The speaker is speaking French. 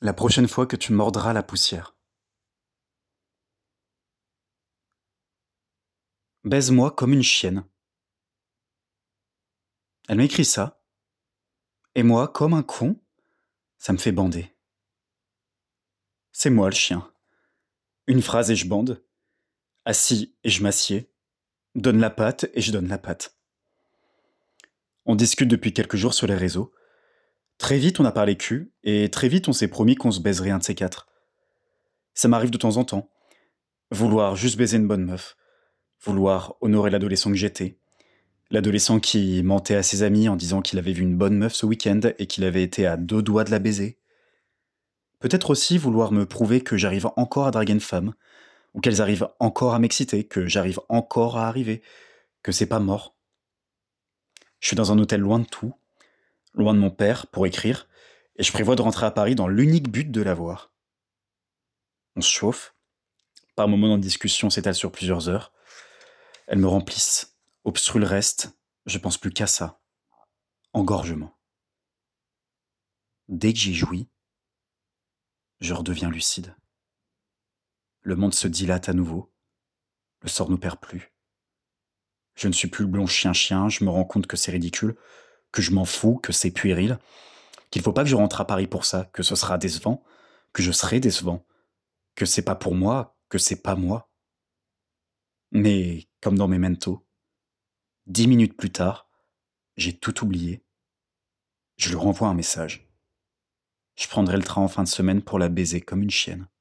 La prochaine fois que tu mordras la poussière. Baise-moi comme une chienne. Elle m'écrit ça, et moi, comme un con, ça me fait bander. C'est moi le chien. Une phrase et je bande. Assis et je m'assieds. Donne la patte et je donne la patte. On discute depuis quelques jours sur les réseaux. Très vite on a parlé cul, et très vite on s'est promis qu'on se baiserait un de ces quatre. Ça m'arrive de temps en temps. Vouloir juste baiser une bonne meuf. Vouloir honorer l'adolescent que j'étais. L'adolescent qui mentait à ses amis en disant qu'il avait vu une bonne meuf ce week-end et qu'il avait été à 2 doigts de la baiser. Peut-être aussi vouloir me prouver que j'arrive encore à draguer une femme, ou qu'elles arrivent encore à m'exciter, que j'arrive encore à arriver, que c'est pas mort. Je suis dans un hôtel loin de tout, loin de mon père, pour écrire, et je prévois de rentrer à Paris dans l'unique but de la voir. On se chauffe. Par moments, notre discussion s'étale sur plusieurs heures. Elles me remplissent, obstruent le reste, je pense plus qu'à ça. Engorgement. Dès que j'y jouis, je redeviens lucide. Le monde se dilate à nouveau. Le sort nous perd plus. Je ne suis plus le blond chien-chien, je me rends compte que c'est ridicule, que je m'en fous, que c'est puéril, qu'il faut pas que je rentre à Paris pour ça, que ce sera décevant, que je serai décevant, que c'est pas pour moi, que c'est pas moi. Mais, comme dans Memento, 10 minutes plus tard, j'ai tout oublié. Je lui renvoie un message. Je prendrai le train en fin de semaine pour la baiser comme une chienne.